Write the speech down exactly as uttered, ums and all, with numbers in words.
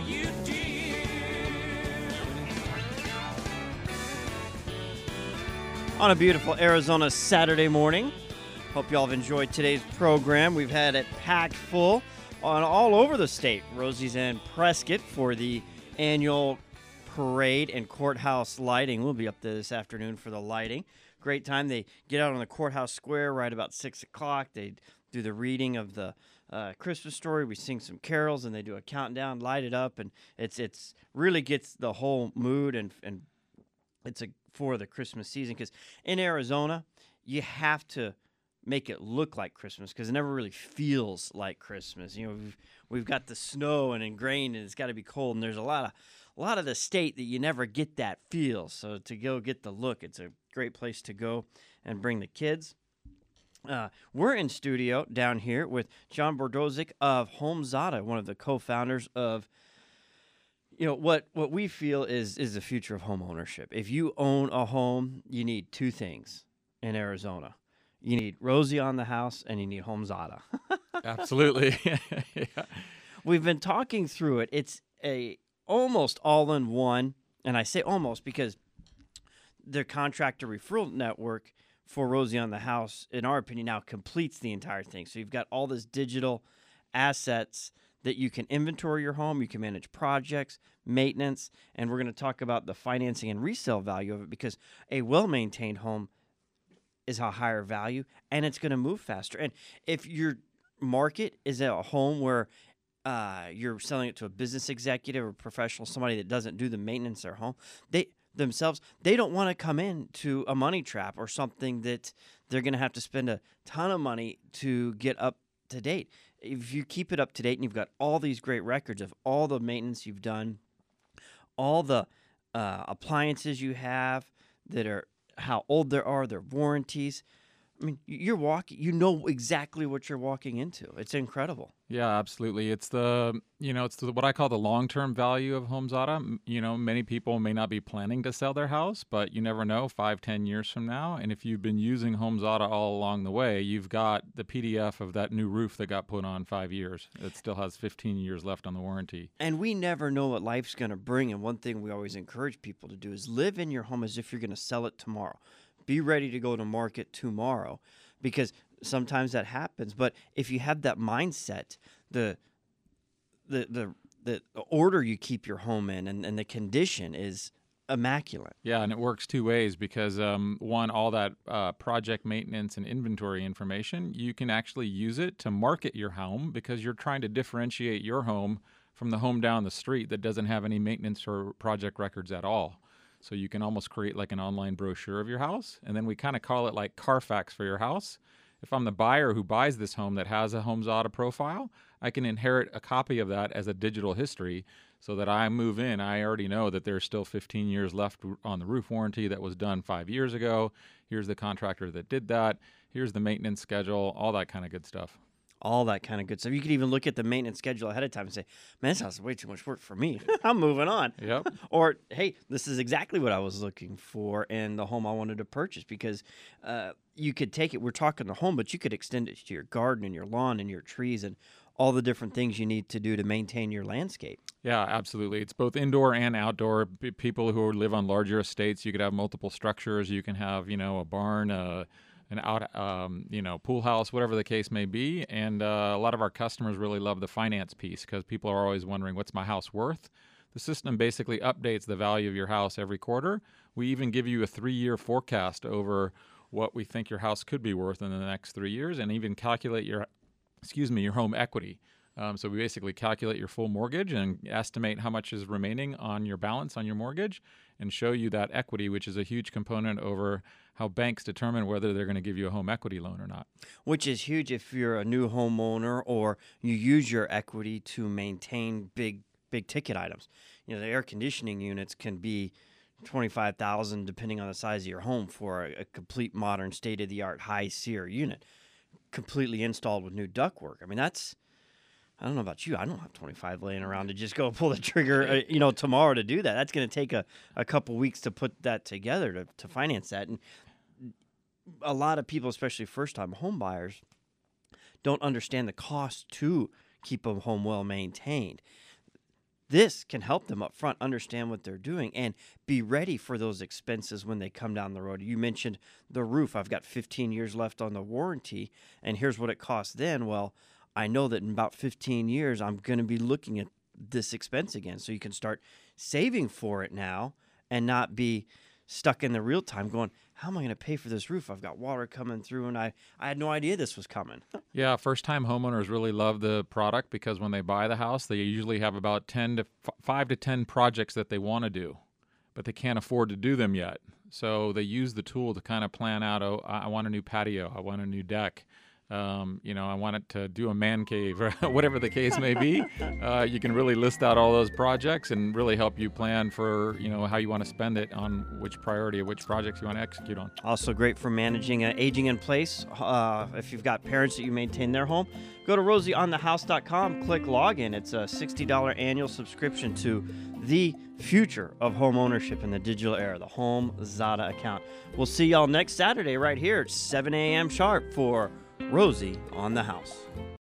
you did. On a beautiful Arizona Saturday morning. Hope y'all have enjoyed today's program. We've had it packed full on all over the state. Rosie's in Prescott for the annual parade and courthouse lighting. We'll be up there this afternoon for the lighting. Great time. They get out on the courthouse square right about six o'clock. They do the reading of the uh, Christmas story. We sing some carols, and they do a countdown, light it up, and it's it's really gets the whole mood, and and it's a for the Christmas season, because in Arizona, you have to make it look like Christmas because it never really feels like Christmas. You know, we've, we've got the snow and ingrained, and it's got to be cold, and there's a lot of a lot of the state that you never get that feel. So to go get the look, it's a great place to go and bring the kids. Uh, we're in studio down here with John Bordozik of HomeZada, one of the co-founders of, you know, what what we feel is is the future of home ownership. If you own a home, you need two things in Arizona. You need Rosie on the house, and you need HomeZada. Absolutely. Yeah. We've been talking through it. It's a almost all-in-one, and I say almost because their contractor referral network for Rosie on the house, in our opinion, now completes the entire thing. So you've got all this digital assets that you can inventory your home, you can manage projects, maintenance, and we're going to talk about the financing and resale value of it, because a well-maintained home is a higher value, and it's going to move faster. And if your market is a home where uh, you're selling it to a business executive or professional, somebody that doesn't do the maintenance of their home, they themselves, they don't want to come into a money trap or something that they're going to have to spend a ton of money to get up to date. If you keep it up to date and you've got all these great records of all the maintenance you've done, all the uh, appliances you have that are how old they are, their warranties. I mean, you're walking, you know exactly what you're walking into. It's incredible. Yeah, absolutely. It's the, you know, it's the, what I call the long-term value of HomeZada. M- You know, many people may not be planning to sell their house, but you never know, five, ten years from now. And if you've been using HomeZada all along the way, you've got the P D F of that new roof that got put on five years. It still has fifteen years left on the warranty. And we never know what life's going to bring. And one thing we always encourage people to do is live in your home as if you're going to sell it tomorrow. Be ready to go to market tomorrow, because sometimes that happens. But if you have that mindset, the the the the order you keep your home in and, and the condition is immaculate. Yeah, and it works two ways because, um, one, all that uh, project maintenance and inventory information, you can actually use it to market your home because you're trying to differentiate your home from the home down the street that doesn't have any maintenance or project records at all. So you can almost create like an online brochure of your house, and then we kind of call it like Carfax for your house. If I'm the buyer who buys this home that has a HomeZada profile, I can inherit a copy of that as a digital history so that I move in. I already know that there's still fifteen years left on the roof warranty that was done five years ago. Here's the contractor that did that. Here's the maintenance schedule, all that kind of good stuff. All that kind of good stuff. You could even look at the maintenance schedule ahead of time and say, man, this house is way too much work for me. I'm moving on. Yep. Or, hey, this is exactly what I was looking for in the home I wanted to purchase, because uh, you could take it. We're talking the home, but you could extend it to your garden and your lawn and your trees and all the different things you need to do to maintain your landscape. Yeah, absolutely. It's both indoor and outdoor. P- people who live on larger estates, you could have multiple structures. You can have, you know, a barn, uh, an out, um, you know, pool house, whatever the case may be. And uh, a lot of our customers really love the finance piece because people are always wondering, what's my house worth? The system basically updates the value of your house every quarter. We even give you a three-year forecast over what we think your house could be worth in the next three years, and even calculate your, excuse me, your home equity. Um, so we basically calculate your full mortgage and estimate how much is remaining on your balance on your mortgage and show you that equity, which is a huge component over how banks determine whether they're going to give you a home equity loan or not. Which is huge if you're a new homeowner or you use your equity to maintain big, big ticket items. You know, the air conditioning units can be twenty-five thousand dollars depending on the size of your home for a, a complete modern state-of-the-art high SEER unit, completely installed with new ductwork. I mean, that's, I don't know about you. I don't have twenty-five laying around to just go pull the trigger, uh, you know, tomorrow to do that. That's going to take a, a couple weeks to put that together to, to finance that. And a lot of people, especially first-time home buyers, don't understand the cost to keep a home well maintained. This can help them up front understand what they're doing and be ready for those expenses when they come down the road. You mentioned the roof. I've got fifteen years left on the warranty, and here's what it costs then. Well, I know that in about fifteen years, I'm going to be looking at this expense again. So you can start saving for it now and not be stuck in the real time going, how am I going to pay for this roof? I've got water coming through, and I, I had no idea this was coming. Yeah, first-time homeowners really love the product because when they buy the house, they usually have about ten to f- five to ten projects that they want to do, but they can't afford to do them yet. So they use the tool to kind of plan out, oh, I want a new patio, I want a new deck. Um, you know, I want it to do a man cave or whatever the case may be. Uh, you can really list out all those projects and really help you plan for, you know, how you want to spend it on which priority or which projects you want to execute on. Also great for managing uh, aging in place. Uh, if you've got parents that you maintain their home, go to rosie on the house dot com, click login. It's a sixty dollars annual subscription to the future of home ownership in the digital era, the Home Zada account. We'll see y'all next Saturday right here at seven a.m. sharp for Rosie on the House.